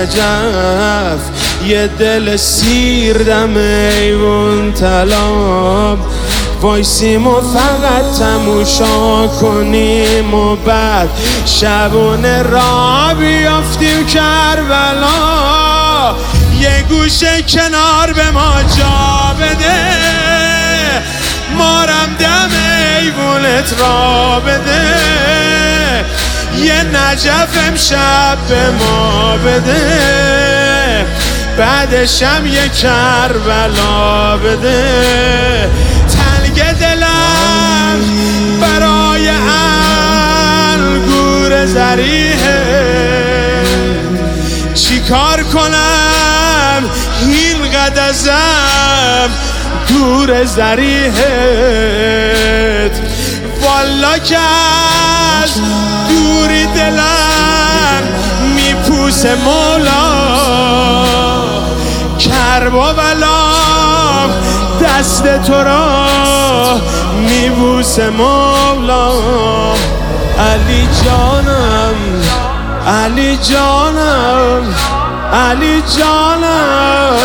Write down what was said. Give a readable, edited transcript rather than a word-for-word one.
نجف یه دل سیر دم ایوون طلاب وایسیم و فقط تماشا کنیم و بعد شبونه را بیافتیم کربلا یه گوشه کنار به ما جا بده مارم دم ایوونت را بده یه نجف امشب به ما بده بعدشم یه کربلا بده تنگ دلم برای انگور زریحه چی کار کنم این قد ازم دور زریحت والا که از دوری دلم میپوسه مولا کرب و بلام دست تو را میبوسه مولا علی جانم علی جانم علی جانم